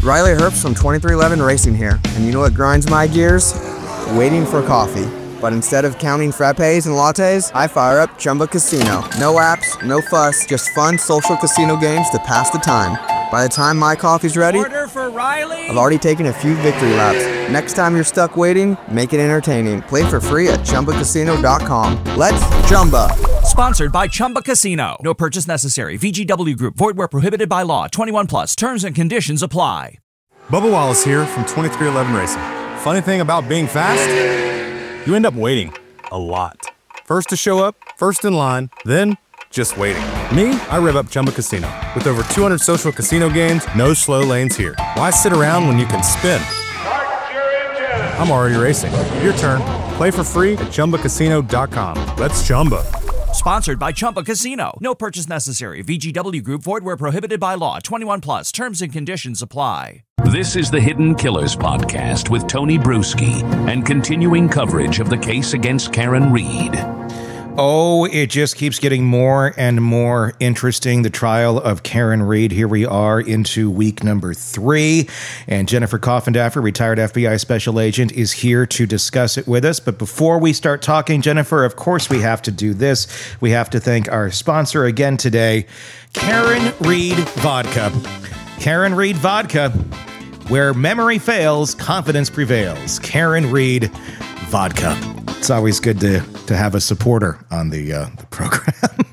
Riley Herbst from 2311 Racing here, and you know what grinds my gears? Waiting for coffee. But instead of counting frappes and lattes, I fire up Chumba Casino. No apps, no fuss, just fun social casino games to pass the time. By the time my coffee's ready, order for Riley. I've already taken a few victory laps. Next time you're stuck waiting, make it entertaining. Play for free at ChumbaCasino.com. Let's Chumba. Sponsored by Chumba Casino. No purchase necessary. VGW Group. Void where prohibited by law. 21 plus. Terms and conditions apply. Bubba Wallace here from 2311 Racing. Funny thing about being fast, you end up waiting a lot. First to show up, first in line, then just waiting. Me, I rev up Chumba Casino. With over 200 social casino games, no slow lanes here. Why sit around when you can spin? I'm already racing. Your turn. Play for free at ChumbaCasino.com. Let's Chumba. Sponsored by Chumba Casino. No purchase necessary. VGW Group. Void where prohibited by law. 21 plus. Terms and conditions apply. This is the Hidden Killers podcast with Tony Bruschi and continuing coverage of the case against Karen Read. Oh, it just keeps getting more and more interesting. The trial of Karen Read. Here we are into week number 3. And Jennifer Coffindaffer, retired FBI special agent, is here to discuss it with us. But before we start talking, Jennifer, of course we have to do this. We have to thank our sponsor again today, Karen Read Vodka. Karen Read Vodka, where memory fails, confidence prevails. Karen Read Vodka. It's always good to have a supporter on the program.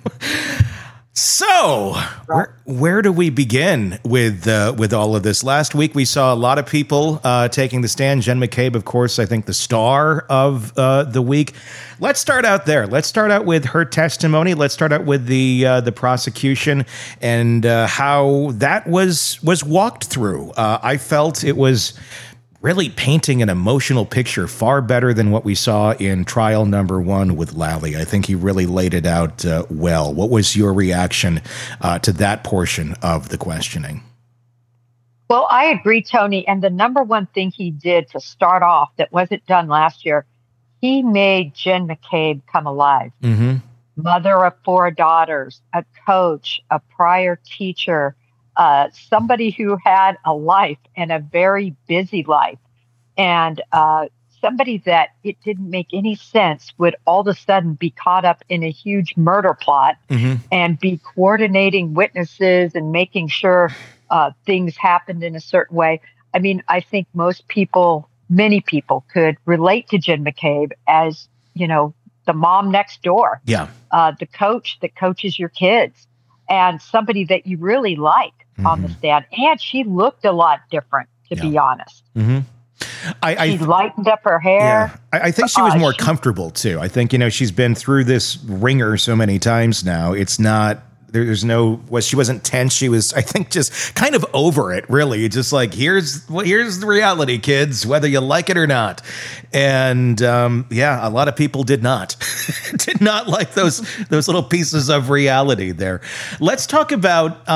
So, where do we begin with all of this? Last week, we saw a lot of people taking the stand. Jen McCabe, of course, I think the star of the week. Let's start out there. Let's start out with her testimony. Let's start out with the prosecution and how that was walked through. I felt it was really painting an emotional picture far better than what we saw in trial number 1 with Lally. I think he really laid it out well. What was your reaction to that portion of the questioning? Well, I agree, Tony. And the number one thing he did to start off that wasn't done last year, he made Jen McCabe come alive. Mm-hmm. Mother of 4 daughters, a coach, a prior teacher, somebody who had a life and a very busy life, and somebody that it didn't make any sense would all of a sudden be caught up in a huge murder plot and be coordinating witnesses and making sure things happened in a certain way. I mean, I think many people could relate to Jen McCabe as, the mom next door. Yeah. The coach that coaches your kids, and somebody that you really like on the stand. And she looked a lot different, to be honest. Mm-hmm. She lightened up her hair. Yeah. I think she was more comfortable, too. I think, she's been through this ringer so many times now. It's not, she wasn't tense. She was, I think, just kind of over it, really. Just like, here's the reality, kids, whether you like it or not. And a lot of people did not like those little pieces of reality there. Let's talk about,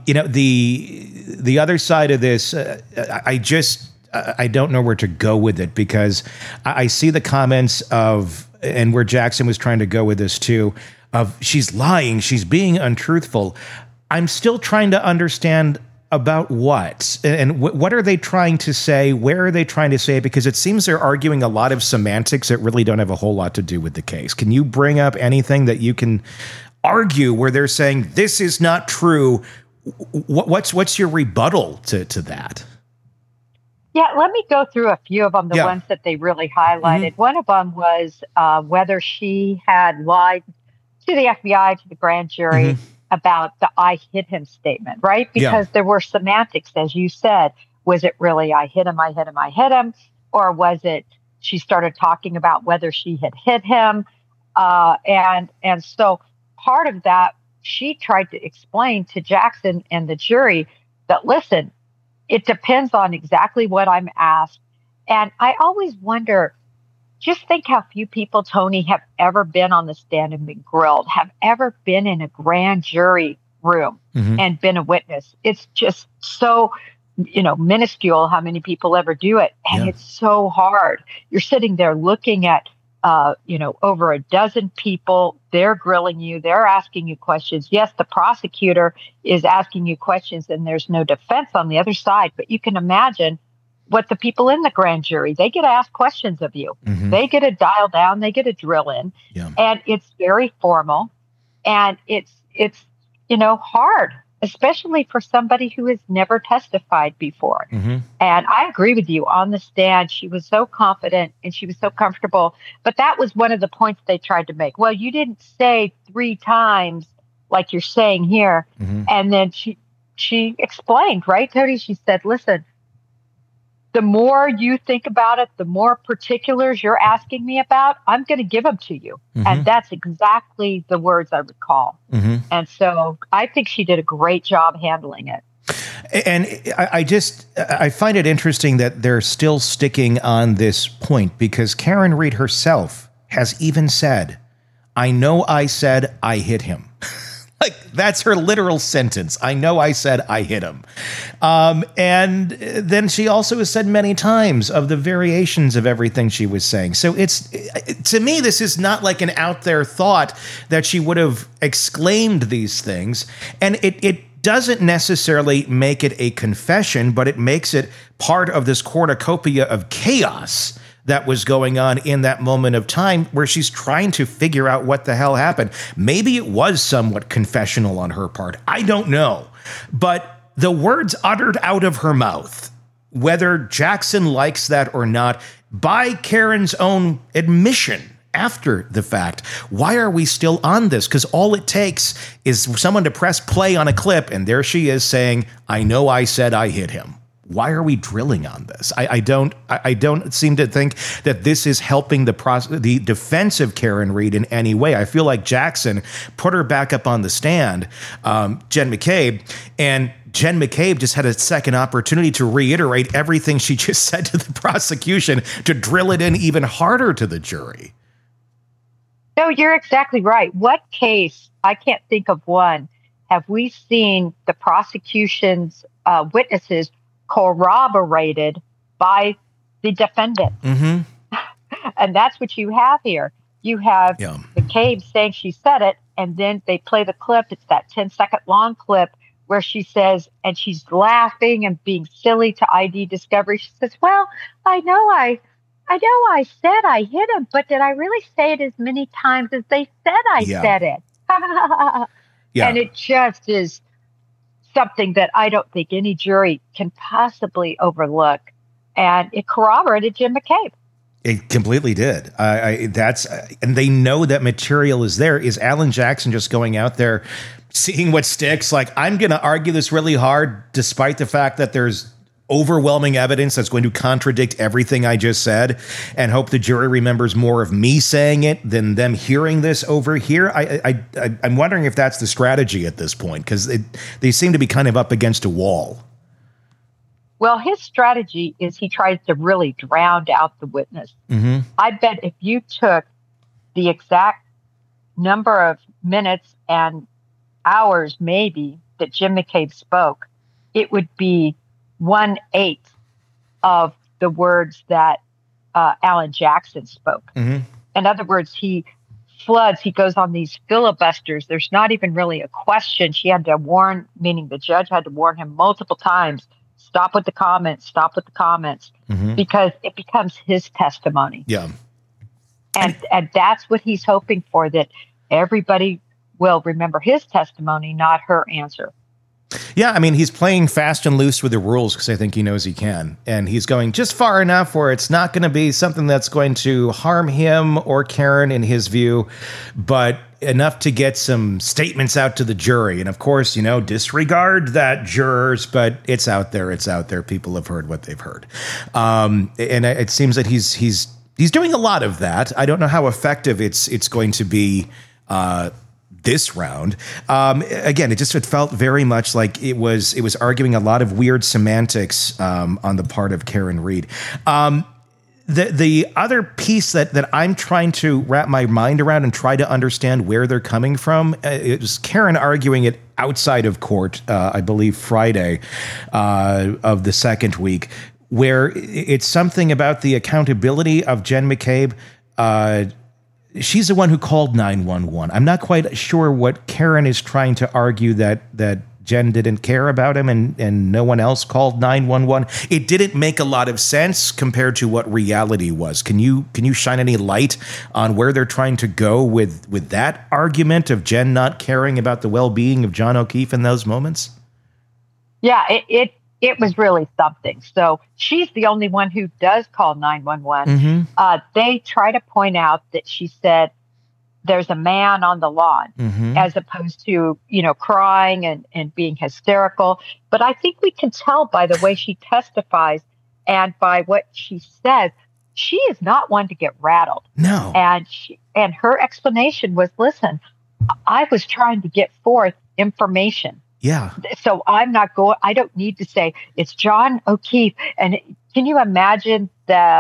the other side of this. I don't know where to go with it, because I see the comments of, and where Jackson was trying to go with this too, of she's lying, she's being untruthful. I'm still trying to understand about what, and what are they trying to say? Where are they trying to say it? Because it seems they're arguing a lot of semantics that really don't have a whole lot to do with the case. Can you bring up anything that you can argue where they're saying this is not true? What's your rebuttal to that? Yeah, let me go through a few of them, the ones that they really highlighted. Mm-hmm. One of them was whether she had lied to the FBI, to the grand jury, about the I hit him statement, right? Because there were semantics, as you said. Was it really I hit him, I hit him, I hit him? Or was it she started talking about whether she had hit him? And so part of that, she tried to explain to Jackson and the jury that, listen, it depends on exactly what I'm asked. And I always wonder, just think how few people, Tony, have ever been on the stand and been grilled, have ever been in a grand jury room and been a witness. It's just so, minuscule how many people ever do it. And it's so hard. You're sitting there looking at, over a dozen people, they're grilling you. They're asking you questions. Yes, the prosecutor is asking you questions and there's no defense on the other side. But you can imagine what the people in the grand jury, they get to ask questions of you. Mm-hmm. They get to dial down. They get to drill in. Yeah. And it's very formal. And it's hard, especially for somebody who has never testified before. Mm-hmm. And I agree with you. On the stand, she was so confident and she was so comfortable. But that was one of the points they tried to make. Well, you didn't say 3 times like you're saying here. Mm-hmm. And then she explained, right, Tony? She said, listen, the more you think about it, the more particulars you're asking me about, I'm going to give them to you. Mm-hmm. And that's exactly the words I recall. Mm-hmm. And so I think she did a great job handling it. And I find it interesting that they're still sticking on this point, because Karen Read herself has even said, I know I said I hit him. Like, that's her literal sentence. I know I said I hit him. And then she also has said many times of the variations of everything she was saying. So to me, this is not like an out there thought that she would have exclaimed these things. And it doesn't necessarily make it a confession, but it makes it part of this cornucopia of chaos that was going on in that moment of time where she's trying to figure out what the hell happened. Maybe it was somewhat confessional on her part. I don't know. But the words uttered out of her mouth, whether Jackson likes that or not, by Karen's own admission after the fact, why are we still on this? Because all it takes is someone to press play on a clip, and there she is saying, I know I said I hit him. Why are we drilling on this? I don't seem to think that this is helping the defense of Karen Read in any way. I feel like Jackson put her back up on the stand, Jen McCabe, and Jen McCabe just had a second opportunity to reiterate everything she just said to the prosecution, to drill it in even harder to the jury. No, you're exactly right. What case, I can't think of one, have we seen the prosecution's witnesses corroborated by the defendant? Mm-hmm. And that's what you have here. You have McCabe saying she said it, and then they play the clip. It's that 10-second long clip where she says, and she's laughing and being silly to ID Discovery. She says, well, I know I said I hit him, but did I really say it as many times as they said I said it? Yeah. And it just is something that I don't think any jury can possibly overlook. And it corroborated Jim McCabe. It completely did. And they know that material is there. Is Alan Jackson just going out there, seeing what sticks? Like, I'm going to argue this really hard, despite the fact that there's overwhelming evidence that's going to contradict everything I just said, and hope the jury remembers more of me saying it than them hearing this over here. I'm wondering if that's the strategy at this point, because they seem to be kind of up against a wall. Well, his strategy is he tries to really drown out the witness. Mm-hmm. I bet if you took the exact number of minutes and hours maybe that Jim McCabe spoke, it would be 1/8 of the words that Alan Jackson spoke. Mm-hmm. In other words, he goes on these filibusters. There's not even really a question. She had to warn, meaning the judge had to warn him multiple times, stop with the comments, mm-hmm. because it becomes his testimony. Yeah. And that's what he's hoping for, that everybody will remember his testimony, not her answer. Yeah, I mean, he's playing fast and loose with the rules because I think he knows he can. And he's going just far enough where it's not going to be something that's going to harm him or Karen in his view, but enough to get some statements out to the jury. And of course, disregard that, jurors, but it's out there. People have heard what they've heard. And it seems that he's doing a lot of that. I don't know how effective it's going to be this round. Again, it felt very much like it was arguing a lot of weird semantics on the part of Karen Read. The other piece that I'm trying to wrap my mind around and try to understand where they're coming from, it was Karen arguing it outside of court, I believe Friday of the second week, where it's something about the accountability of Jen McCabe. she's the one who called 911. I'm not quite sure what Karen is trying to argue, that Jen didn't care about him and no one else called 911. It didn't make a lot of sense compared to what reality was. Can you shine any light on where they're trying to go with that argument of Jen not caring about the well-being of John O'Keefe in those moments? Yeah, it was really something. So she's the only one who does call 911. They try to point out that she said there's a man on the lawn, as opposed to, crying and being hysterical. But I think we can tell by the way she testifies and by what she says, she is not one to get rattled. No. And her explanation was, listen, I was trying to get forth information. Yeah. So I don't need to say it's John O'Keefe. And can you imagine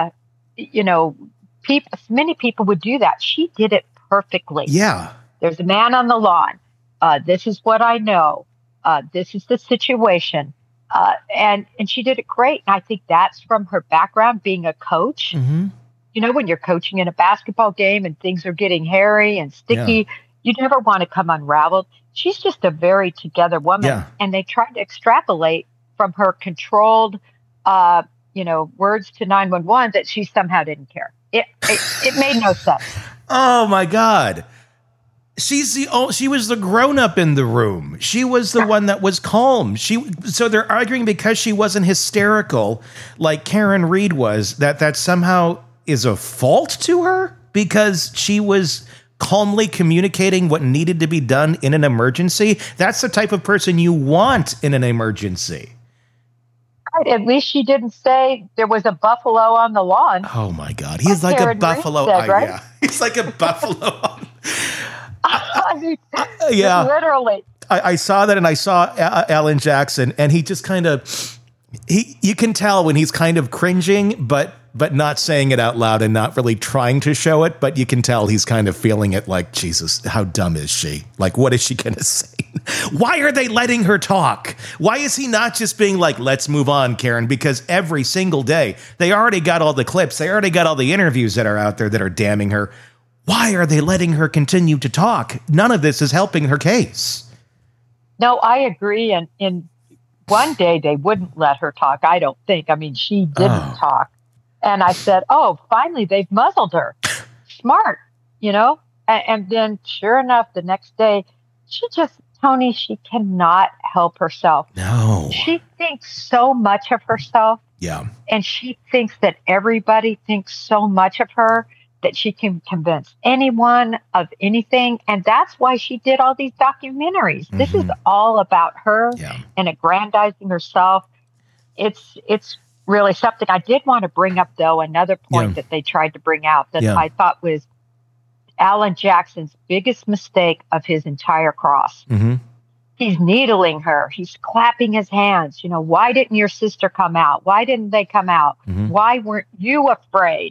many people would do that. She did it perfectly. Yeah. There's a man on the lawn. This is what I know. This is the situation. And she did it great. And I think that's from her background being a coach. When you're coaching in a basketball game and things are getting hairy and sticky, you never want to come unraveled. She's just a very together woman. Yeah. And they tried to extrapolate from her controlled, words to 911 that she somehow didn't care. It made no sense. Oh my God. She was the grown-up in the room. She was the one that was calm. So they're arguing because she wasn't hysterical like Karen Read was, that somehow is a fault to her because she was calmly communicating what needed to be done in an emergency. That's the type of person you want in an emergency. Right. At least she didn't say there was a buffalo on the lawn. Oh my God. He's like a buffalo. Said, right? Yeah. He's like a buffalo. Yeah. Literally. I saw that, and I saw Alan Jackson, and he just kind of, you can tell when he's kind of cringing, but not saying it out loud and not really trying to show it, but you can tell he's kind of feeling it like, Jesus, how dumb is she? Like, what is she going to say? Why are they letting her talk? Why is he not just being like, let's move on, Karen? Because every single day, they already got all the clips. They already got all the interviews that are out there that are damning her. Why are they letting her continue to talk? None of this is helping her case. No, I agree. And in one day, they wouldn't let her talk, I don't think. I mean, she didn't talk. And I said, oh, finally, they've muzzled her. Smart, And then sure enough, the next day, Tony, she cannot help herself. No. She thinks so much of herself. Yeah. And she thinks that everybody thinks so much of her that she can convince anyone of anything. And that's why she did all these documentaries. This is all about her and aggrandizing herself. It's really something. I did want to bring up, though, another point that they tried to bring out that I thought was Alan Jackson's biggest mistake of his entire cross. He's needling her. He's clapping his hands. Why didn't your sister come out? Why didn't they come out? Why weren't you afraid?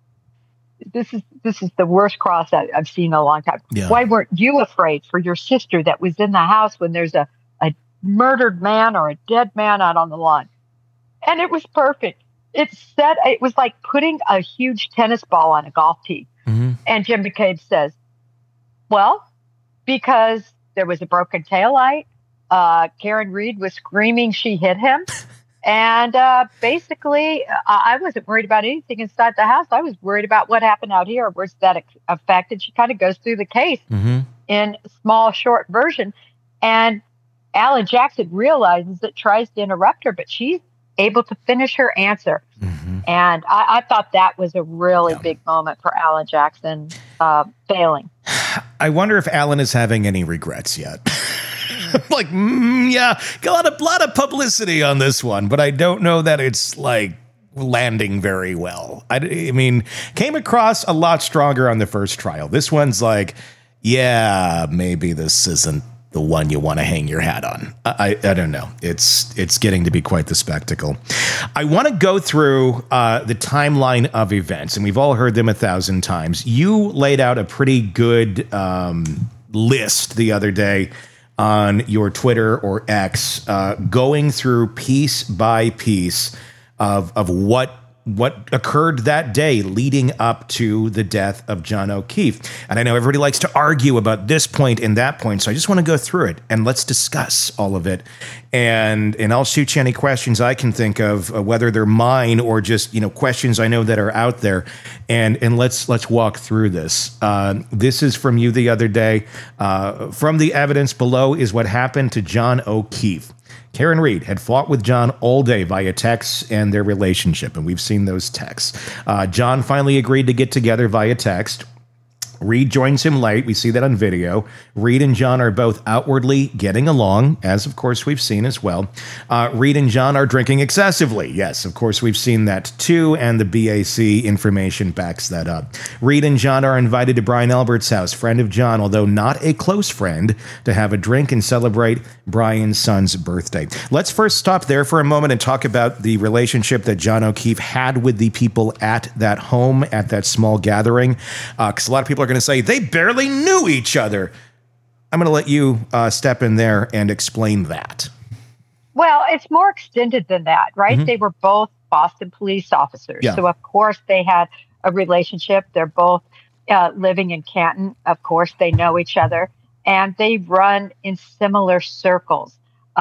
This is the worst cross I've seen in a long time. Yeah. Why weren't you afraid for your sister that was in the house when there's a murdered man or a dead man out on the lawn? And it was perfect. It was like putting a huge tennis ball on a golf tee. And Jim McCabe says, well, because there was a broken taillight, Karen Read was screaming she hit him. And basically, I wasn't worried about anything inside the house. I was worried about what happened out here. Where's that affected? She kind of goes through the case in a small, short version. And Alan Jackson realizes it, tries to interrupt her, but she's able to finish her answer. And I thought that was a really big moment for Alan Jackson failing. I wonder if Alan is having any regrets yet. Got a lot of publicity on this one, but I don't know that it's like landing very well. I mean, came across a lot stronger on the first trial. This one's like, maybe this isn't the one you want to hang your hat on. I don't know. It's getting to be quite the spectacle. I want to go through the timeline of events, and we've all heard them 1,000 times. You laid out a pretty good list the other day on your Twitter or X, going through piece by piece of what what occurred that day leading up to the death of John O'Keefe. And I know everybody likes to argue about this point and that point, so I just want to go through it and let's discuss all of it. And I'll shoot you any questions I can think of, whether they're mine or just, questions I know that are out there. And let's walk through this. This is from you the other day. From the evidence below is what happened to John O'Keefe. Karen Read had fought with John all day via texts and their relationship, and we've seen those texts. John finally agreed to get together via text. Read joins him late. We see that on video. Read and John are both outwardly getting along, as of course we've seen as well. Read and John are drinking excessively. Yes, of course we've seen that too, and the BAC information backs that up. Read and John are invited to Brian Albert's house, friend of John, although not a close friend, to have a drink and celebrate Brian's son's birthday. Let's first stop there for a moment and talk about the relationship that John O'Keefe had with the people at that home, at that small gathering, because a lot of people are going to say they barely knew each other. I'm going to let you step in there and explain that. Well, it's more extended than that, right? Mm-hmm. They were both Boston police officers. Yeah. So, of course, they had a relationship. They're both living in Canton. Of course, they know each other. And they run in similar circles.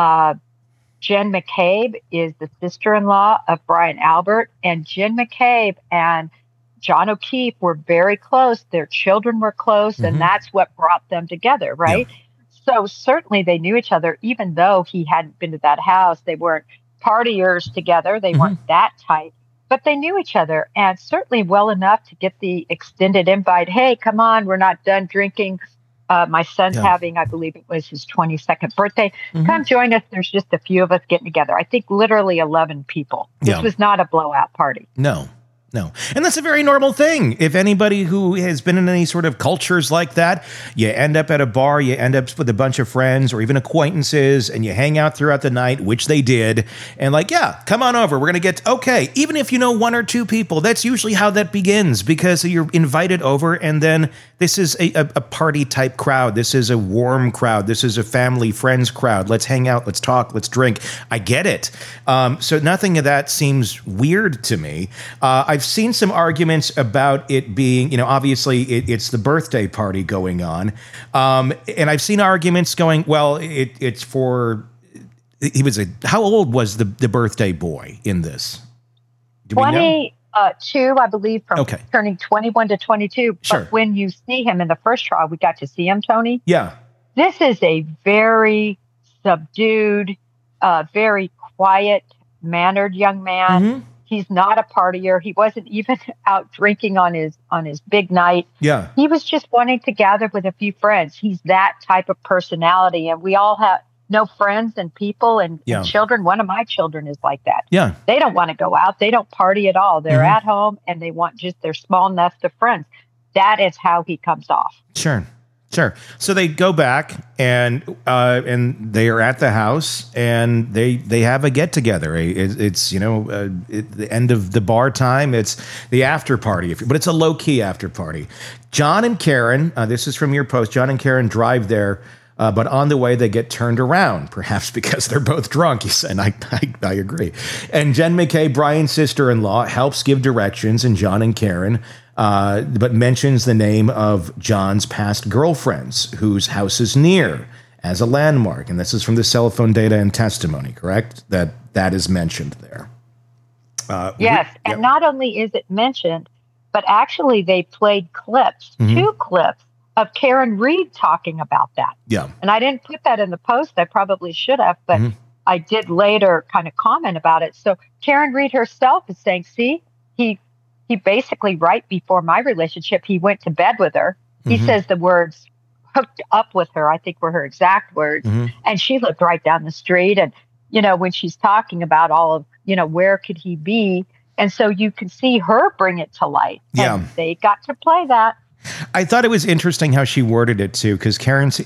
Jen McCabe is the sister-in-law of Brian Albert. And Jen McCabe and John O'Keefe were very close. Their children were close, mm-hmm. and that's what brought them together, right? Yeah. So certainly they knew each other, even though he hadn't been to that house. They weren't partiers together. They mm-hmm. weren't that tight, but they knew each other, and certainly well enough to get the extended invite. Hey, come on, we're not done drinking. My son's having, I believe it was his 22nd birthday. Mm-hmm. Come join us. There's just a few of us getting together. I think literally 11 people. This was not a blowout party. No. And that's a very normal thing. If anybody who has been in any sort of cultures like that, you end up at a bar, you end up with a bunch of friends or even acquaintances, and you hang out throughout the night, which they did. And come on over. We're going to get, okay. Even if you know one or two people, that's usually how that begins, because you're invited over, and then this is a party type crowd. This is a warm crowd. This is a family, friends crowd. Let's hang out. Let's talk. Let's drink. I get it. So nothing of that seems weird to me. I've seen some arguments about it being, obviously it's the birthday party going on. And I've seen arguments going, well, it's for, how old was the birthday boy in this? Do we know? 22, I believe, from turning 21 to 22. Sure. But when you see him in the first trial, we got to see him, Tony. Yeah. This is a very subdued, very quiet-mannered young man. Mm-hmm. He's not a partier. He wasn't even out drinking on his big night. Yeah. He was just wanting to gather with a few friends. He's that type of personality. And we all know friends and people and children. One of my children is like that. Yeah. They don't want to go out. They don't party at all. They're at home and they want just their small nest of friends. That is how he comes off. Sure. So they go back and they are at the house and they have a get together. It's the end of the bar time. It's the after party, but it's a low key after party. John and Karen, this is from your post. John and Karen drive there, but on the way they get turned around, perhaps because they're both drunk. He said, I agree. And Jen McCabe, Brian's sister-in-law, helps give directions, and John and Karen. But mentions the name of John's past girlfriends, whose house is near, as a landmark. And this is from the cell phone data and testimony, correct? That is mentioned there. Yes, and not only is it mentioned, but actually they played clips, 2 clips, of Karen Read talking about that. Yeah. And I didn't put that in the post. I probably should have, but I did later kind of comment about it. So Karen Read herself is saying, see, he basically, right before my relationship, he went to bed with her. He says the words hooked up with her, I think were her exact words. And she lived right down the street. And, when she's talking about all of, where could he be? And so you can see her bring it to light. Yeah. And they got to play that. I thought it was interesting how she worded it too, because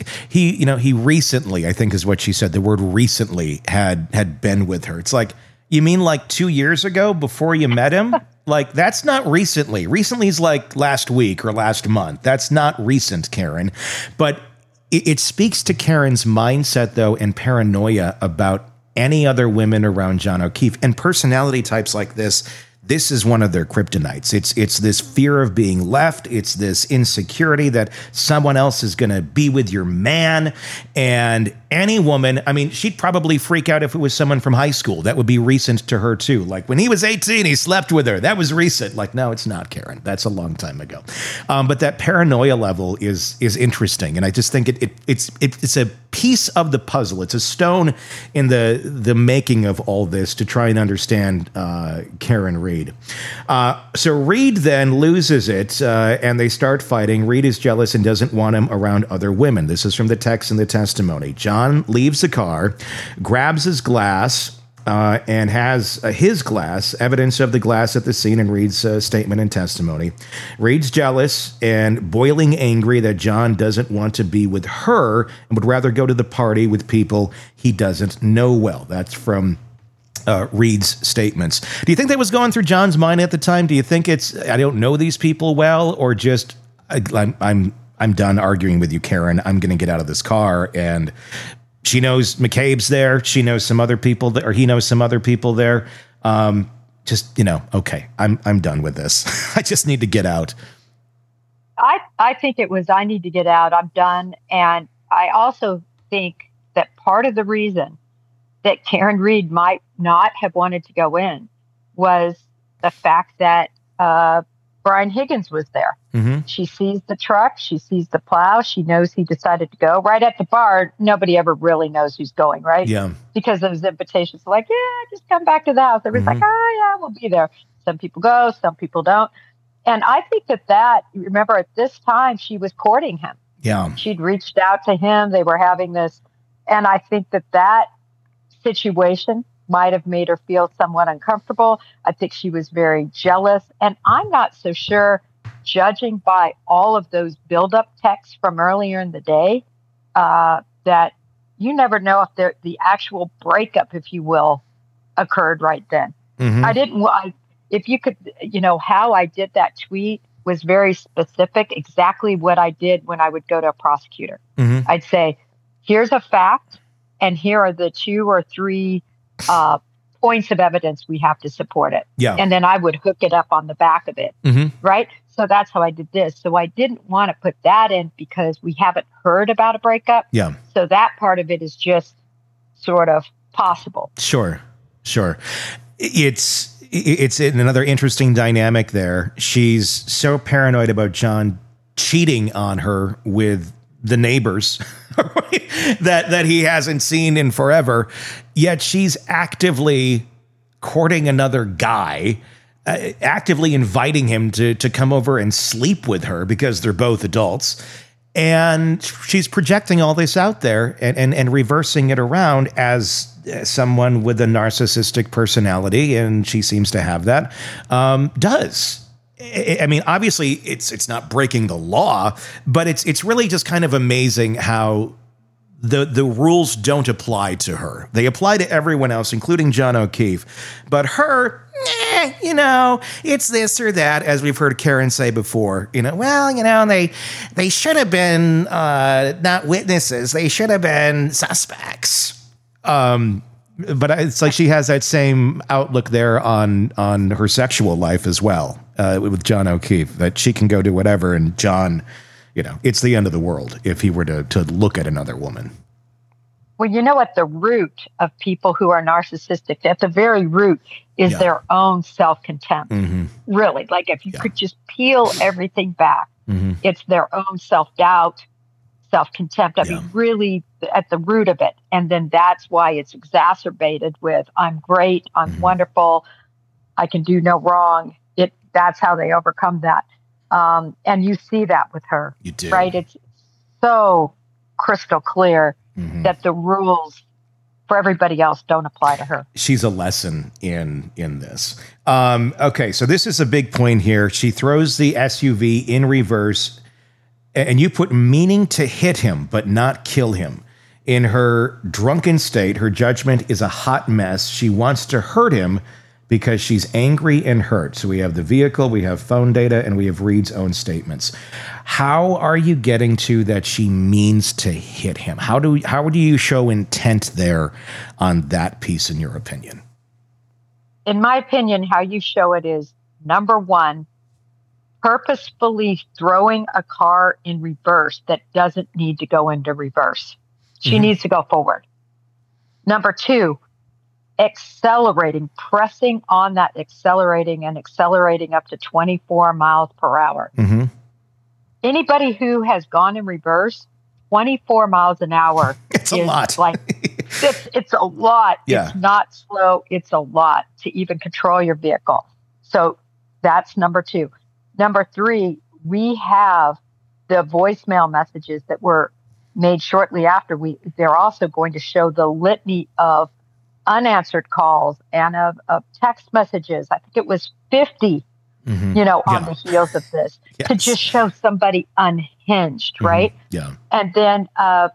he recently, I think is what she said, the word recently had been with her. It's like, you mean like 2 years ago before you met him? Like, that's not recently. Recently is like last week or last month. That's not recent, Karen. But it speaks to Karen's mindset, though, and paranoia about any other women around John O'Keefe. And personality types like this, this is one of their kryptonites. It's this fear of being left. It's this insecurity that someone else is going to be with your man. And any woman, I mean, she'd probably freak out if it was someone from high school. That would be recent to her too. Like when he was 18, he slept with her. That was recent. Like, no, it's not, Karen. That's a long time ago. But that paranoia level is interesting. And I just think it's a piece of the puzzle. It's a stone in the making of all this to try and understand Karen Read. So Reed then loses it, and they start fighting. Reed is jealous and doesn't want him around other women. This is from the text and the testimony. John leaves the car, grabs his glass, and has his glass, evidence of the glass at the scene in Reed's statement and testimony. Reed's jealous and boiling angry that John doesn't want to be with her and would rather go to the party with people he doesn't know well. That's from Reed's statements. Do you think that was going through John's mind at the time? Do you think it's, I don't know these people well, or just I'm done arguing with you, Karen. I'm going to get out of this car? And she knows McCabe's there. She knows some other people there, or he knows some other people there. Just, okay, I'm done with this. I just need to get out. I think it was, I need to get out. I'm done. And I also think that part of the reason that Karen Read might not have wanted to go in was the fact that Brian Higgins was there. Mm-hmm. She sees the truck. She sees the plow. She knows he decided to go. Right at the bar, nobody ever really knows who's going, right? Yeah. Because those invitations are like, yeah, just come back to the house. Everybody's like, oh, yeah, we'll be there. Some people go, some people don't. And I think that, remember, at this time, she was courting him. Yeah. She'd reached out to him. They were having this. And I think that situation might have made her feel somewhat uncomfortable. I think she was very jealous. And I'm not so sure, judging by all of those build-up texts from earlier in the day, that you never know if the actual breakup, if you will, occurred right then. Mm-hmm. If you could, how I did that tweet was very specific, exactly what I did when I would go to a prosecutor. Mm-hmm. I'd say, here's a fact, and here are the 2 or 3 points of evidence we have to support it. Yeah. And then I would hook it up on the back of it. Mm-hmm. Right? So that's how I did this. So I didn't want to put that in because we haven't heard about a breakup. Yeah. So that part of it is just sort of possible. Sure. It's another interesting dynamic there. She's so paranoid about John cheating on her with the neighbors that he hasn't seen in forever, yet she's actively courting another guy, actively inviting him to come over and sleep with her because they're both adults. And she's projecting all this out there and reversing it around as someone with a narcissistic personality, and she seems to have that, does. I mean, obviously, it's not breaking the law, but it's really just kind of amazing how the rules don't apply to her. They apply to everyone else, including John O'Keefe. But her, it's this or that, as we've heard Karen say before. They should have been not witnesses. They should have been suspects. But it's like she has that same outlook there on her sexual life as well, with John O'Keefe, that she can go do whatever. And John, it's the end of the world if he were to look at another woman. Well, at the root of people who are narcissistic, at the very root is their own self-contempt. Mm-hmm. Really, like if you could just peel everything back, it's their own self-doubt, self-contempt. I mean, really at the root of it. And then that's why it's exacerbated with, I'm great, I'm wonderful, I can do no wrong. That's how they overcome that. And you see that with her. You do. Right? It's so crystal clear that the rules for everybody else don't apply to her. She's a lesson in this. Okay, so this is a big point here. She throws the SUV in reverse, and you put meaning to hit him, but not kill him. In her drunken state, her judgment is a hot mess. She wants to hurt him because she's angry and hurt. So we have the vehicle, we have phone data, and we have Reed's own statements. How are you getting to that she means to hit him? How do you show intent there on that piece, in your opinion? in my opinion, how you show it is, number one, purposefully throwing a car in reverse that doesn't need to go into reverse. She needs to go forward. Number two, accelerating, pressing on that accelerating up to 24 miles per hour. Anybody who has gone in reverse, 24 miles an hour. It's a lot. Like, it's a lot. Yeah. It's not slow. It's a lot to even control your vehicle. So that's number two. Number three, we have the voicemail messages that were made shortly after. They're also going to show the litany of unanswered calls and of text messages. I think it was 50, on the heels of this, to just show somebody unhinged, right? Yeah. And then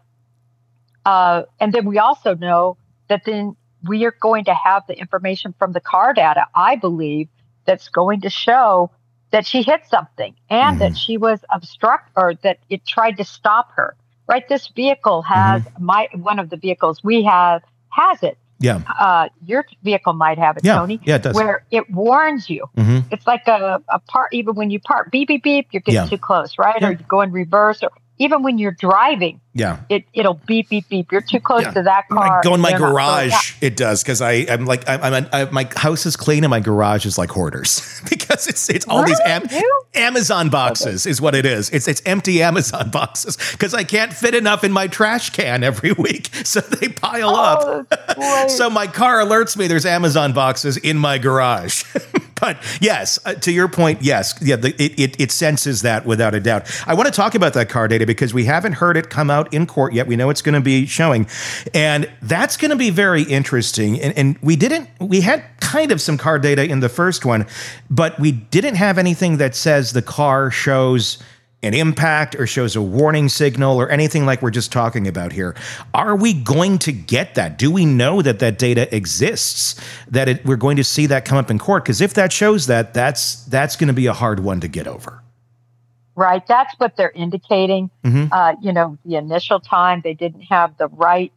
we also know that then we are going to have the information from the car data, I believe, that's going to show that she hit something and that she was or that it tried to stop her, right? This vehicle has one of the vehicles we have has it. Yeah. Your vehicle might have it, Yeah. Tony. Yeah, it does. Where it warns you. It's like a part, even when you park, beep, beep, beep, you're getting too close, right? Or you go in reverse, or even when you're driving, it'll beep, beep, beep. You're too close to that car. When I go in my They're not garage, it does, because my house is clean and my garage is like Hoarders because it's all these Amazon boxes is what it is. It's empty Amazon boxes because I can't fit enough in my trash can every week, so they pile up. So my car alerts me there's Amazon boxes in my garage. But yes, to your point, yes, it senses that without a doubt. I want to talk about that car data because we haven't heard it come out in court yet. We know it's going to be showing, and that's going to be very interesting. And we had kind of some car data in the first one, but we didn't have anything that says the car shows an impact or shows a warning signal or anything like we're just talking about here. Are we going to get that? Do we know that data exists, that we're going to see that come up in court? Because if that shows that's going to be a hard one to get over. Right. That's what they're indicating. The initial time they didn't have the right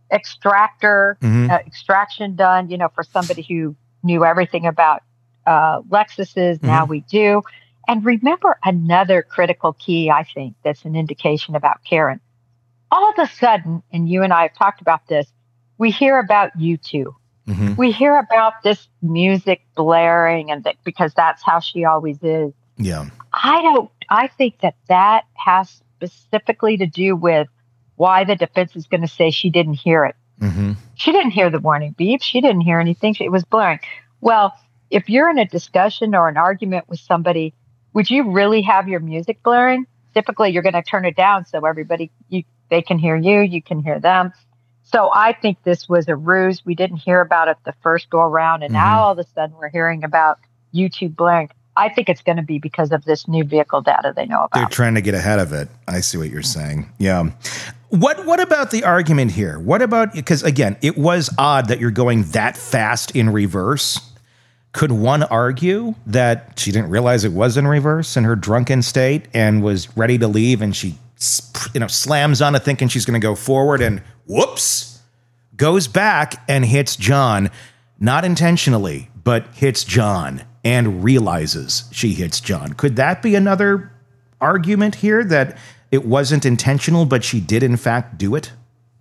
extraction done, for somebody who knew everything about Lexuses. Now we do. And remember another critical key, I think, that's an indication about Karen. All of a sudden, and you and I have talked about this, we hear about U2. We hear about this music blaring, and because that's how she always is. Yeah. I think that has specifically to do with why the defense is going to say she didn't hear it. She didn't hear the warning beep. She didn't hear anything. It was blaring. Well, if you're in a discussion or an argument with somebody, would you really have your music blaring? Typically, you're going to turn it down so everybody, they can hear you, you can hear them. So I think this was a ruse. We didn't hear about it the first go around, and now all of a sudden we're hearing about YouTube blaring. I think it's going to be because of this new vehicle data they know about. They're trying to get ahead of it. I see what you're saying. Yeah. What about the argument here? What about, because again, it was odd that you're going that fast in reverse. Could one argue that she didn't realize it was in reverse in her drunken state and was ready to leave, and she, slams on it thinking she's going to go forward and whoops, goes back and hits John, not intentionally, but hits John and realizes she hits John? Could that be another argument here, that it wasn't intentional, but she did in fact do it?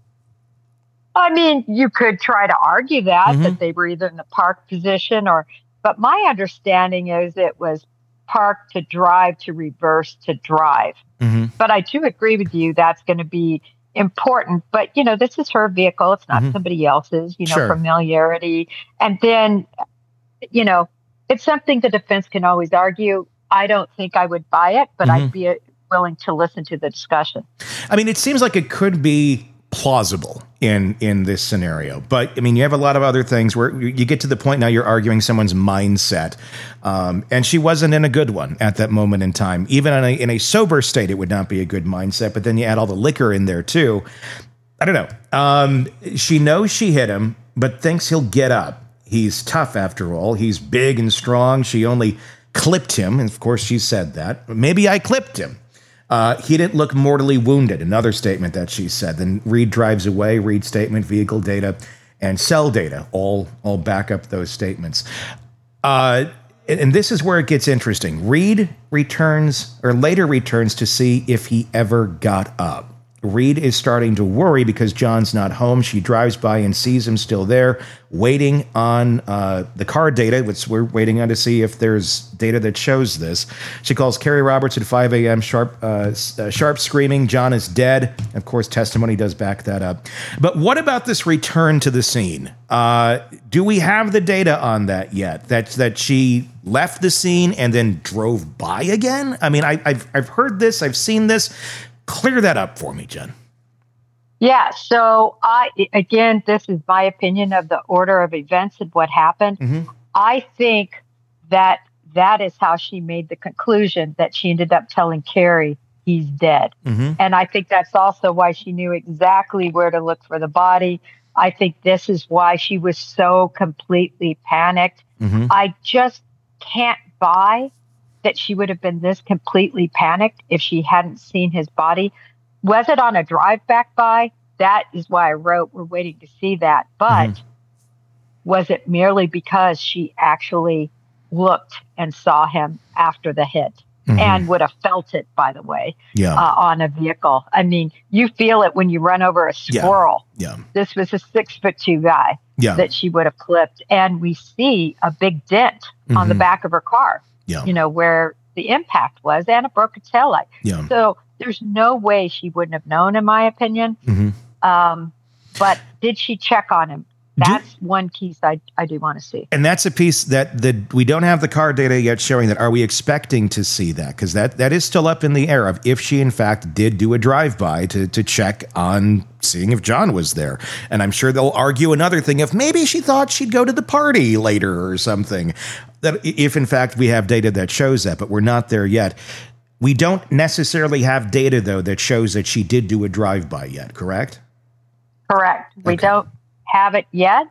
I mean, you could try to argue that they were either in the park position but my understanding is it was park to drive to reverse to drive. But I do agree with you. That's going to be important. But, this is her vehicle. It's not somebody else's, familiarity. And then, it's something the defense can always argue. I don't think I would buy it, but I'd be willing to listen to the discussion. I mean, it seems like it could be plausible in this scenario, but I mean, you have a lot of other things where you get to the point now you're arguing someone's mindset, and she wasn't in a good one at that moment in time. Even in a sober state, it would not be a good mindset. But then you add all the liquor in there too. I don't know. She knows she hit him, but thinks he'll get up. He's tough after all. He's big and strong. She only clipped him, and of course she said that. Maybe I clipped him. He didn't look mortally wounded, another statement that she said. Then Reed drives away, Reed statement, vehicle data, and cell data all back up those statements. And this is where it gets interesting. Reed later returns to see if he ever got up. Reed is starting to worry because John's not home. She drives by and sees him still there, waiting on the car data, which we're waiting on to see if there's data that shows this. She calls Carrie Roberts at 5 a.m., sharp screaming, John is dead. Of course, testimony does back that up. But what about this return to the scene? Do we have the data on that yet? That she left the scene and then drove by again? I mean, I've heard this. I've seen this. Clear that up for me, Jen. Yeah. So this is my opinion of the order of events and what happened. Mm-hmm. I think that is how she made the conclusion that she ended up telling Carrie he's dead. Mm-hmm. And I think that's also why she knew exactly where to look for the body. I think this is why she was so completely panicked. Mm-hmm. I just can't buy that she would have been this completely panicked if she hadn't seen his body. Was it on a drive back by? That is why I wrote, we're waiting to see that. But was it merely because she actually looked and saw him after the hit and would have felt it, by the way, on a vehicle? I mean, you feel it when you run over a squirrel. Yeah. This was a 6'2" guy that she would have clipped. And we see a big dent on the back of her car. Yeah. You know, where the impact was, and a broken taillight. Yeah. So there's no way she wouldn't have known, in my opinion. Mm-hmm. But did she check on him? That's one piece I do want to see. And that's a piece that we don't have the car data yet showing that. Are we expecting to see that? Because that is still up in the air of if she, in fact, did do a drive-by to check on seeing if John was there. And I'm sure they'll argue another thing if maybe she thought she'd go to the party later or something. That if, in fact, we have data that shows that, but we're not there yet. We don't necessarily have data, though, that shows that she did do a drive-by yet, correct? Correct. We don't have it yet,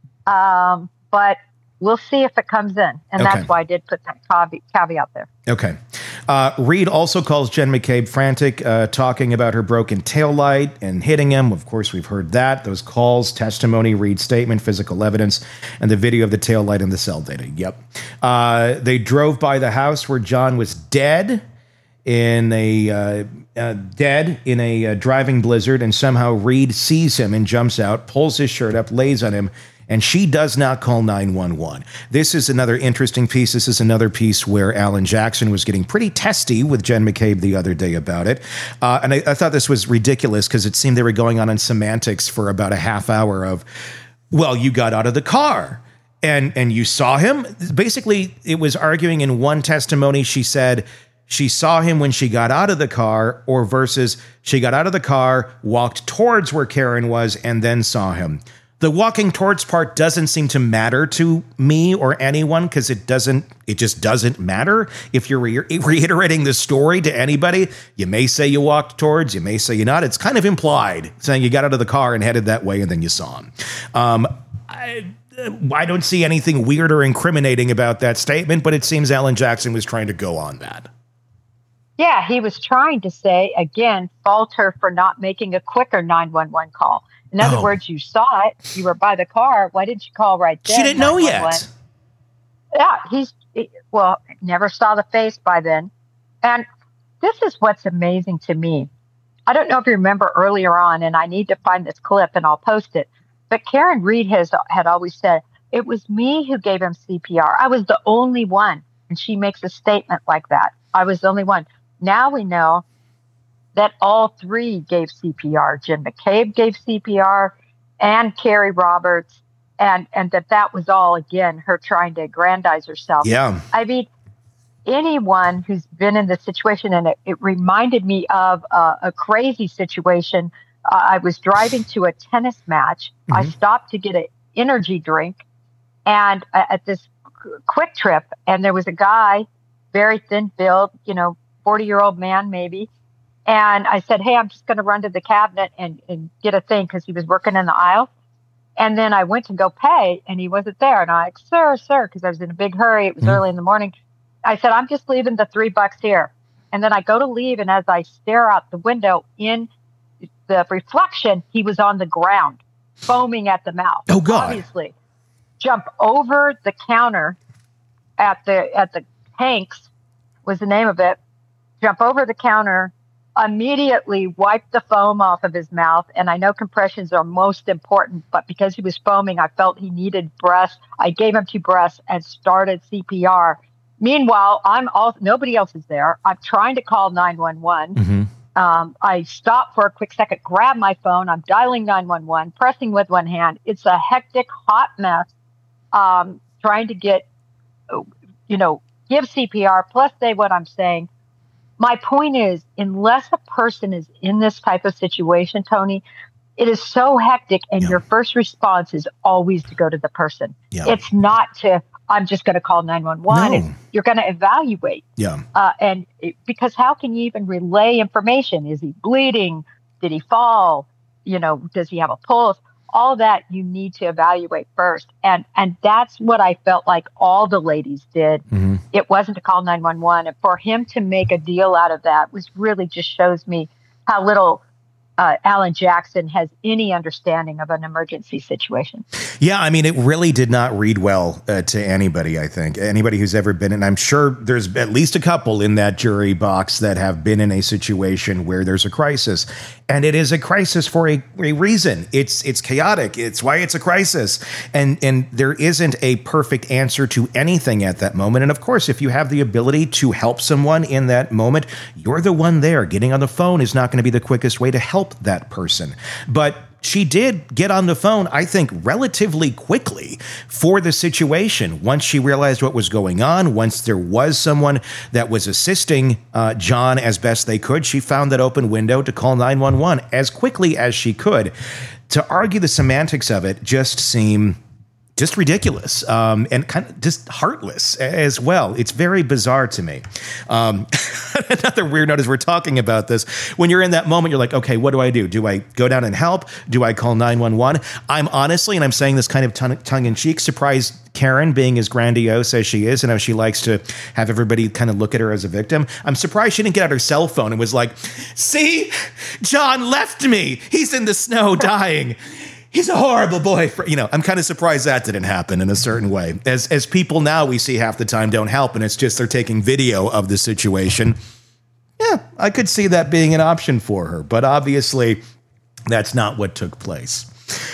but we'll see if it comes in. And that's why I did put that caveat there. Okay. Reed also calls Jen McCabe frantic, talking about her broken taillight and hitting him. Of course, we've heard that. Those calls, testimony, Reed's statement, physical evidence, and the video of the taillight and the cell data. Yep. They drove by the house where John was dead in a driving blizzard, and somehow Reed sees him and jumps out, pulls his shirt up, lays on him, and she does not call 911. This is another interesting piece. This is another piece where Alan Jackson was getting pretty testy with Jen McCabe the other day about it. And I thought this was ridiculous because it seemed they were going on in semantics for about a half hour of, well, you got out of the car and you saw him. Basically, it was arguing in one testimony. She said she saw him when she got out of the car, or versus she got out of the car, walked towards where Karen was, and then saw him. The walking towards part doesn't seem to matter to me or anyone because it just doesn't matter. If you're reiterating the story to anybody, you may say you walked towards, you may say you're not. It's kind of implied, saying you got out of the car and headed that way and then you saw him. I don't see anything weird or incriminating about that statement, but it seems Alan Jackson was trying to go on that. Yeah, he was trying to say, again, fault her for not making a quicker 911 call. In other words, you saw it. You were by the car. Why didn't you call right then? She didn't know yet. Yeah, never saw the face by then. And this is what's amazing to me. I don't know if you remember earlier on, and I need to find this clip and I'll post it, but Karen Reed had always said, it was me who gave him CPR. I was the only one. And she makes a statement like that. I was the only one. Now we know that all three gave CPR. Jen McCabe gave CPR and Carrie Roberts, and that was all, again, her trying to aggrandize herself. Yeah. I mean, anyone who's been in this situation, and it reminded me of a crazy situation. I was driving to a tennis match. Mm-hmm. I stopped to get an energy drink and at this Quick Trip, and there was a guy, very thin build, 40-year-old man maybe. And I said, hey, I'm just going to run to the cabinet and get a thing because he was working in the aisle. And then I went to go pay and he wasn't there. And I like, sir, because I was in a big hurry. It was early in the morning. I said, I'm just leaving the $3 here. And then I go to leave. And as I stare out the window in the reflection, he was on the ground. foaming at the mouth. Oh, God. Obviously. Jump over the counter at the Hanks was the name of it. Jump over the counter, immediately wipe the foam off of his mouth. And I know compressions are most important, but because he was foaming, I felt he needed breaths. I gave him 2 breaths and started CPR. Meanwhile, nobody else is there. I'm trying to call 911. Mm-hmm. I stop for a quick second, grab my phone. I'm dialing 911, pressing with one hand. It's a hectic, hot mess. Trying to get, give CPR, plus say what I'm saying. My point is, unless a person is in this type of situation, Tony, it is so hectic, and your first response is always to go to the person. Yeah. It's not to, I'm just going to call 911. No. You're going to evaluate. Yeah. Because how can you even relay information? Is he bleeding? Did he fall? Does he have a pulse? All that you need to evaluate first. And that's what I felt like all the ladies did. Mm-hmm. It wasn't to call 911. And for him to make a deal out of that was really just shows me how little Alan Jackson has any understanding of an emergency situation. Yeah, I mean, it really did not read well to anybody, I think. Anybody who's ever been, and I'm sure there's at least a couple in that jury box that have been in a situation where there's a crisis. And it is a crisis for a reason. It's chaotic. It's why it's a crisis. And there isn't a perfect answer to anything at that moment. And of course, if you have the ability to help someone in that moment, you're the one there. Getting on the phone is not going to be the quickest way to help that person. But she did get on the phone, I think, relatively quickly for the situation. Once she realized what was going on, once there was someone that was assisting John as best they could, she found that open window to call 911 as quickly as she could. To argue the semantics of it just seem just ridiculous and kind of just heartless as well. It's very bizarre to me. Another weird note as we're talking about this, when you're in that moment, you're like, okay, what do I do? Do I go down and help? Do I call 911? I'm honestly, and I'm saying this kind of tongue in cheek, surprised Karen, being as grandiose as she is and how she likes to have everybody kind of look at her as a victim. I'm surprised she didn't get out her cell phone and was like, see, John left me. He's in the snow dying. He's a horrible boyfriend. I'm kind of surprised that didn't happen in a certain way. As people now we see half the time don't help, and it's just they're taking video of the situation. Yeah, I could see that being an option for her, but obviously that's not what took place.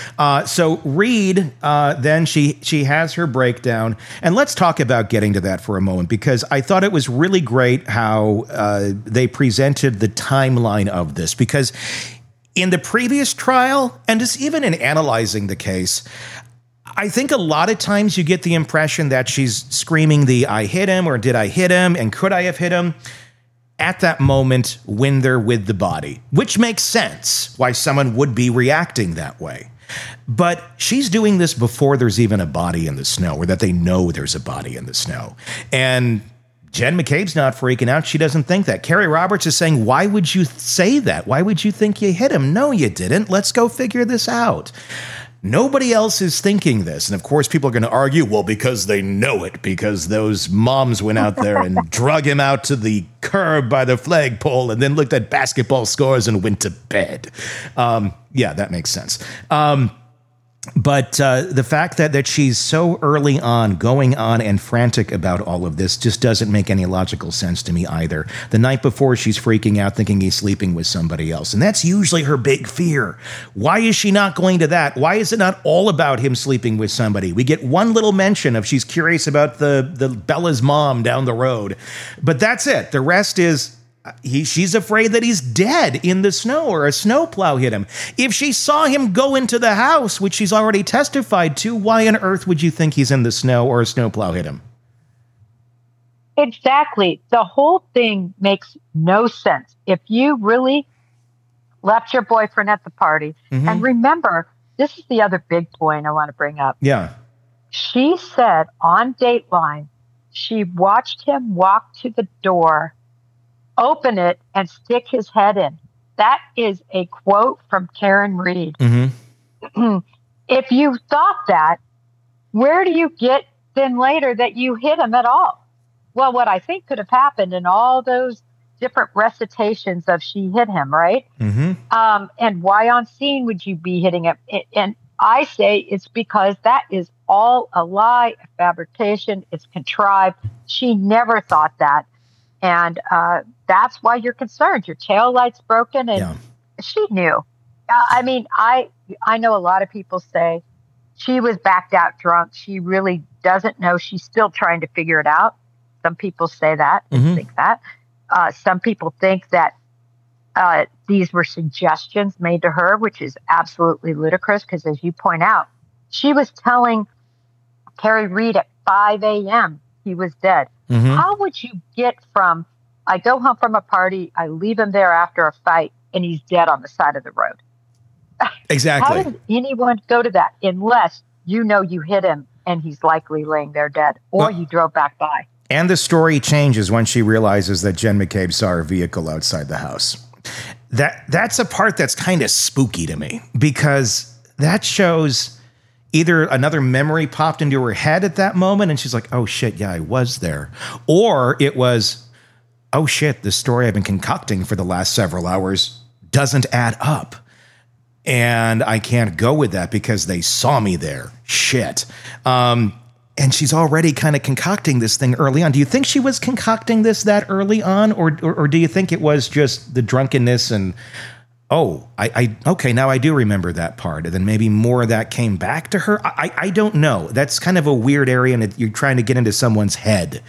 So Reed, then she has her breakdown, and let's talk about getting to that for a moment, because I thought it was really great how they presented the timeline of this, because in the previous trial, and just even in analyzing the case, I think a lot of times you get the impression that she's screaming I hit him, or did I hit him, and could I have hit him at that moment when they're with the body, which makes sense why someone would be reacting that way. But she's doing this before there's even a body in the snow, or that they know there's a body in the snow. And Jen McCabe's not freaking out. She doesn't think that. Carrie Roberts is saying, why would you say that? Why would you think you hit him? No, you didn't. Let's go figure this out. Nobody else is thinking this. And of course, people are going to argue, well, because they know it, because those moms went out there and drug him out to the curb by the flagpole and then looked at basketball scores and went to bed. Yeah, that makes sense. But the fact that she's so early on going on and frantic about all of this just doesn't make any logical sense to me either. The night before, she's freaking out thinking he's sleeping with somebody else. And that's usually her big fear. Why is she not going to that? Why is it not all about him sleeping with somebody? We get one little mention of she's curious about the Bella's mom down the road. But that's it. The rest is she's afraid that he's dead in the snow, or a snowplow hit him. If she saw him go into the house, which she's already testified to, why on earth would you think he's in the snow or a snowplow hit him? Exactly. The whole thing makes no sense. If you really left your boyfriend at the party, and remember, this is the other big point I want to bring up. Yeah. She said on Dateline, she watched him walk to the door, open it, and stick his head in. That is a quote from Karen Reed. If you thought that, where do you get then later that you hit him at all? Well, what I think could have happened in all those different recitations of she hit him, right? And why on scene would you be hitting him? And I say it's because that is all a lie, a fabrication. It's contrived. She never thought that. And that's why you're concerned. Your tail light's broken, and she knew. I mean, I know a lot of people say she was backed out drunk. She really doesn't know. She's still trying to figure it out. Some people say that, think that. Some people think that these were suggestions made to her, which is absolutely ludicrous because, as you point out, she was telling Carrie Reed at 5 a.m. he was dead. How would you get from, I go home from a party, I leave him there after a fight, and he's dead on the side of the road? Exactly. How does anyone go to that unless you know you hit him and he's likely laying there dead, or you drove back by? And the story changes when she realizes that Jen McCabe saw her vehicle outside the house. That's a part that's kind of spooky to me, because that shows either another memory popped into her head at that moment and she's like, oh shit, yeah, I was there. Or it was, oh shit, the story I've been concocting for the last several hours doesn't add up. And I can't go with that because they saw me there. Shit. And she's already kind of concocting this thing early on. Do you think she was concocting this that early on? Or do you think it was just the drunkenness and, okay, now I do remember that part. And then maybe more of that came back to her. I don't know. That's kind of a weird area, and you're trying to get into someone's head.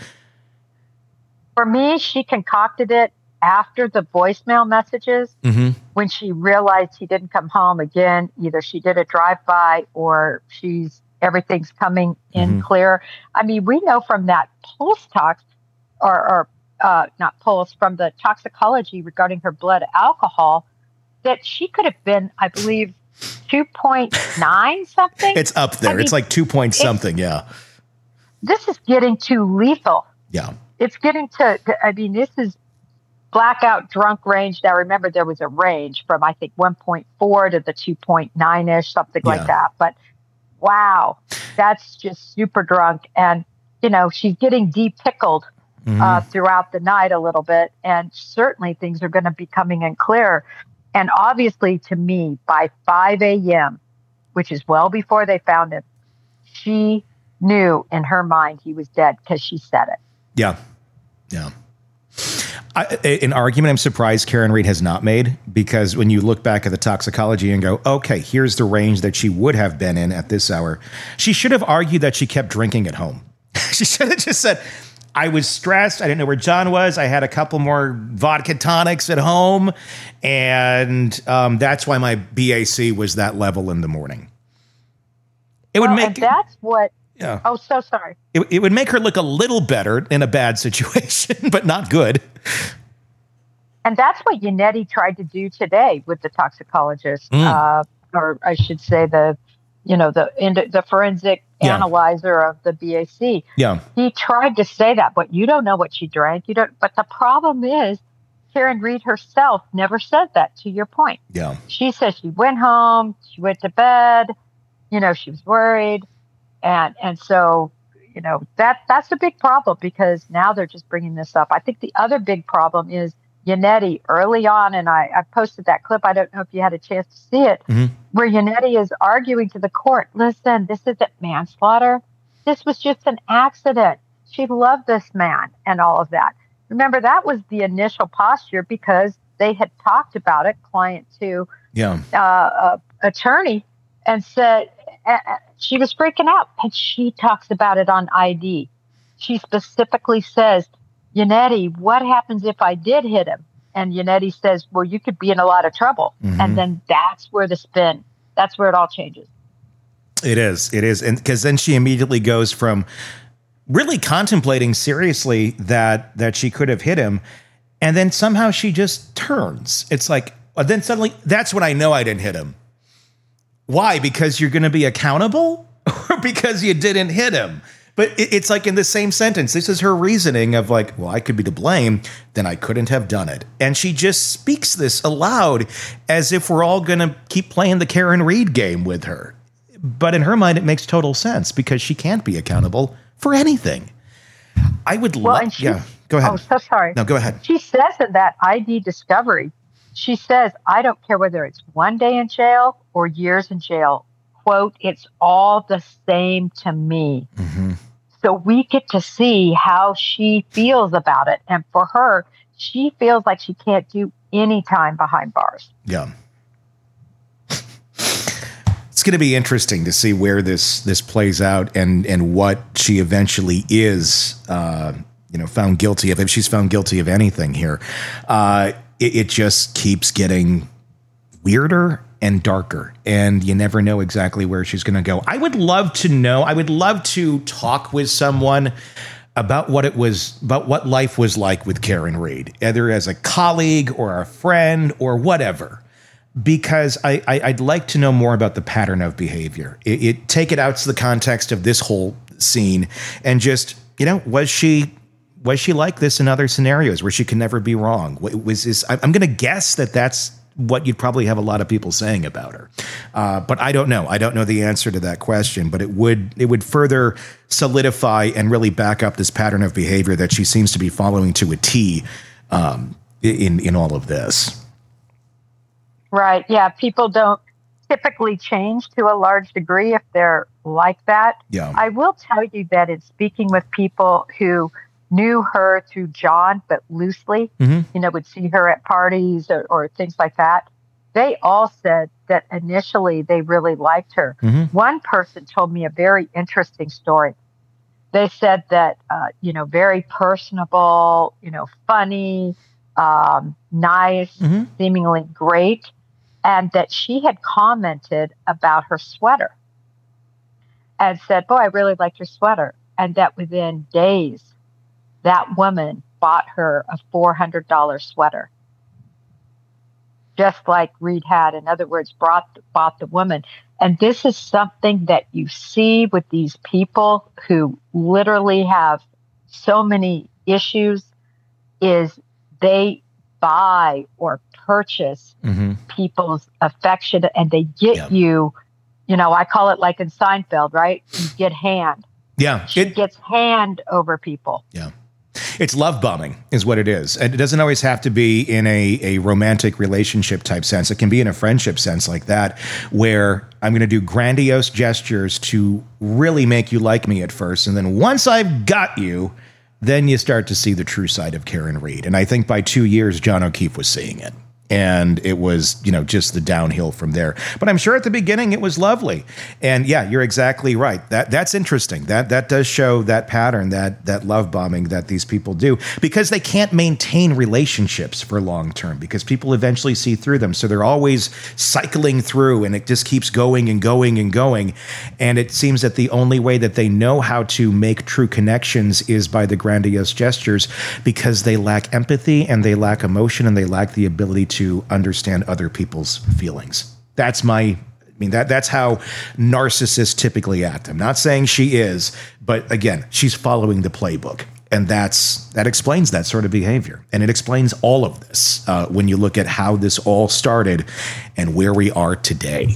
For me, she concocted it after the voicemail messages, when she realized he didn't come home again. Either she did a drive-by or everything's coming in clear. I mean, we know from that pulse tox, or not pulse, from the toxicology regarding her blood alcohol, that she could have been, I believe, 2.9 something. It's up there. It's like 2 point something. Yeah. This is getting too lethal. Yeah. It's getting to, I mean, this is blackout drunk range. Now, remember, there was a range from, I think, 1.4 to the 2.9-ish, something like that. But wow, that's just super drunk. And, she's getting de-pickled throughout the night a little bit. And certainly things are going to be coming in clear. And obviously, to me, by 5 a.m., which is well before they found him, she knew in her mind he was dead because she said it. Yeah. Yeah. An argument I'm surprised Karen Reed has not made, because when you look back at the toxicology and go, okay, here's the range that she would have been in at this hour, she should have argued that she kept drinking at home. She should have just said, I was stressed. I didn't know where John was. I had a couple more vodka tonics at home. And that's why my BAC was that level in the morning. It would make... And that's what... Yeah. Oh, so sorry. It would make her look a little better in a bad situation, but not good. And that's what Yannetti tried to do today with the toxicologist, or I should say the forensic analyzer of the BAC. Yeah. He tried to say that, but you don't know what she drank. You don't. But the problem is, Karen Reed herself never said that, to your point. Yeah. She said she went home, she went to bed, she was worried. And so, that's a big problem, because now they're just bringing this up. I think the other big problem is Yannetti early on, and I posted that clip. I don't know if you had a chance to see it, where Yannetti is arguing to the court, listen, this isn't manslaughter. This was just an accident. She loved this man and all of that. Remember, that was the initial posture, because they had talked about it, client to attorney, and said, she was freaking out, and she talks about it on ID. She specifically says, Yannetti, what happens if I did hit him? And Yannetti says, well, you could be in a lot of trouble. And then that's where that's where it all changes. It is. And because then she immediately goes from really contemplating seriously that she could have hit him. And then somehow she just turns. It's like, then suddenly that's when I know I didn't hit him. Why? Because you're going to be accountable, or because you didn't hit him? But it's like in the same sentence. This is her reasoning of like, well, I could be to blame, then I couldn't have done it. And she just speaks this aloud as if we're all going to keep playing the Karen Reed game with her. But in her mind, it makes total sense, because she can't be accountable for anything. I would love... Yeah, go ahead. Oh, so sorry. No, go ahead. She says in that ID discovery, she says, I don't care whether it's 1 day in jail or years in jail. quote, "It's all the same to me." Mm-hmm. So we get to see how she feels about it. And for her, she feels like she can't do any time behind bars. Yeah. It's going to be interesting to see where this plays out and what she eventually is, found guilty of. If she's found guilty of anything here, it just keeps getting weirder and darker, and you never know exactly where she's going to go. I would love to know. I would love to talk with someone about what life was like with Karen Read, either as a colleague or a friend or whatever, because I'd like to know more about the pattern of behavior. Take it out to the context of this whole scene, and just, was she like this in other scenarios where she can never be wrong? I'm going to guess that's what you'd probably have a lot of people saying about her. But I don't know. I don't know the answer to that question, but it would further solidify and really back up this pattern of behavior that she seems to be following to a T in all of this. Right. Yeah. People don't typically change to a large degree if they're like that. Yeah. I will tell you that in speaking with people who knew her through John, but loosely, would see her at parties or things like that. They all said that initially they really liked her. One person told me a very interesting story. They said that, very personable, funny, nice, seemingly great, and that she had commented about her sweater and said, "Boy, I really liked your sweater." And that within days, that woman bought her a $400 sweater. Just like Read had, in other words, bought the woman. And this is something that you see with these people who literally have so many issues, is they buy or purchase people's affection, and they get you, I call it like in Seinfeld, right? You get hand. Yeah. She gets hand over people. Yeah. It's love bombing is what it is. And it doesn't always have to be in a romantic relationship type sense. It can be in a friendship sense like that, where I'm going to do grandiose gestures to really make you like me at first. And then once I've got you, then you start to see the true side of Karen Read. And I think by 2 years, John O'Keefe was seeing it. And it was, just the downhill from there. But I'm sure at the beginning it was lovely. And yeah, you're exactly right. That's interesting. That does show that pattern, that love bombing that these people do, because they can't maintain relationships for long term, because people eventually see through them. So they're always cycling through, and it just keeps going and going and going. And it seems that the only way that they know how to make true connections is by the grandiose gestures, because they lack empathy and they lack emotion and they lack the ability to understand other people's feelings. That's how narcissists typically act. I'm not saying she is, but again, she's following the playbook. And that explains that sort of behavior. And it explains all of this when you look at how this all started and where we are today.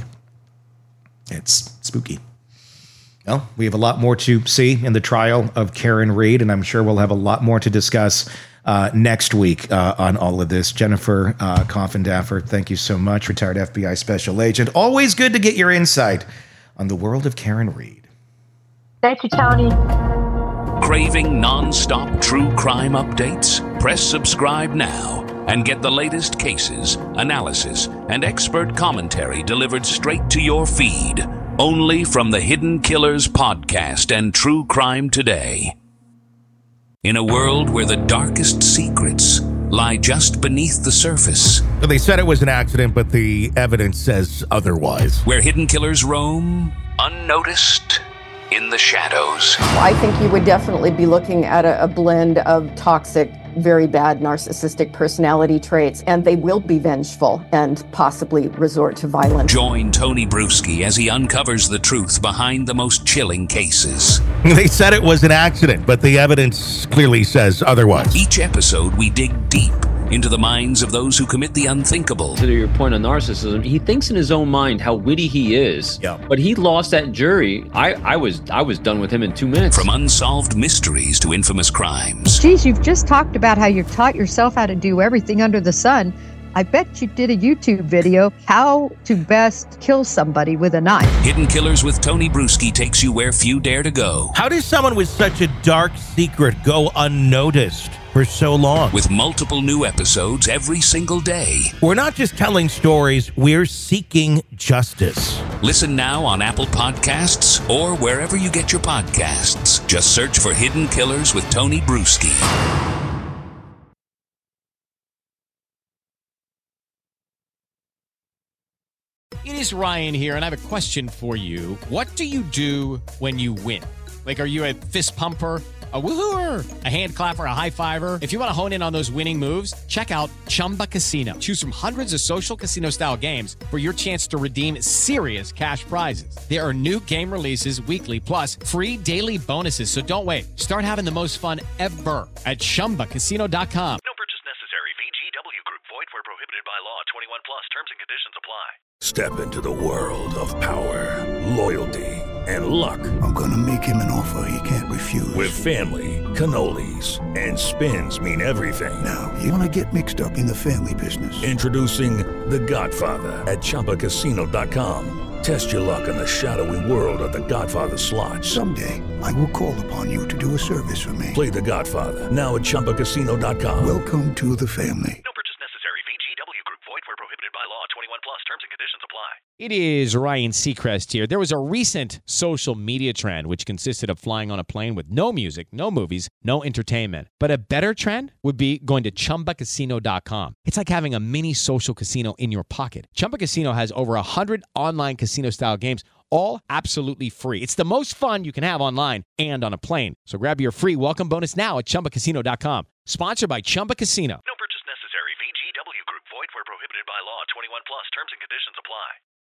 It's spooky. Well, we have a lot more to see in the trial of Karen Read, and I'm sure we'll have a lot more to discuss next week on all of this. Jennifer Coffindaffer, thank you so much, retired FBI special agent. Always good to get your insight on the world of Karen Read. Thank you, Tony. Craving non-stop true crime updates? Press subscribe now and get the latest cases, analysis, and expert commentary delivered straight to your feed. Only from the Hidden Killers podcast and True Crime Today. In a world where the darkest secrets lie just beneath the surface. They said it was an accident, but the evidence says otherwise. Where hidden killers roam, unnoticed, in the shadows. I think you would definitely be looking at a blend of toxic, very bad narcissistic personality traits, and they will be vengeful and possibly resort to violence. Join Tony Bruschi as he uncovers the truth behind the most chilling cases. They said it was an accident, but the evidence clearly says otherwise. Each episode, we dig deep into the minds of those who commit the unthinkable. To your point on narcissism, he thinks in his own mind how witty he is. Yeah. But he lost that jury. I was done with him in 2 minutes. From unsolved mysteries to infamous crimes. Geez, you've just talked about how you've taught yourself how to do everything under the sun. I bet you did a YouTube video, how to best kill somebody with a knife. Hidden Killers with Tony Bruschi takes you where few dare to go. How does someone with such a dark secret go unnoticed for so long? With multiple new episodes every single day. We're not just telling stories, we're seeking justice. Listen now on Apple Podcasts or wherever you get your podcasts. Just search for Hidden Killers with Tony Bruschi. It is Ryan here, and I have a question for you. What do you do when you win? Like, are you a fist pumper, a woohooer, a hand clapper, a high fiver? If you want to hone in on those winning moves, check out Chumba Casino. Choose from hundreds of social casino-style games for your chance to redeem serious cash prizes. There are new game releases weekly, plus free daily bonuses. So don't wait. Start having the most fun ever at ChumbaCasino.com. No purchase necessary. VGW Group. Void where prohibited by law. 21 plus. Terms and conditions apply. Step into the world of power, loyalty, and luck. I'm gonna make him an offer he can't refuse. With family, cannolis, and spins mean everything. Now, you wanna get mixed up in the family business. Introducing The Godfather at ChumbaCasino.com. Test your luck in the shadowy world of The Godfather slot. Someday, I will call upon you to do a service for me. Play The Godfather now at ChumbaCasino.com. Welcome to the family. No purchase necessary. VGW Group. Void where prohibited by law. 21 plus. Terms and conditions apply. It is Ryan Seacrest here. There was a recent social media trend which consisted of flying on a plane with no music, no movies, no entertainment. But a better trend would be going to ChumbaCasino.com. It's like having a mini social casino in your pocket. Chumba Casino has over 100 online casino-style games, all absolutely free. It's the most fun you can have online and on a plane. So grab your free welcome bonus now at ChumbaCasino.com. Sponsored by Chumba Casino. No purchase necessary. VGW Group. Void where prohibited by law. 21 plus. Terms and conditions apply.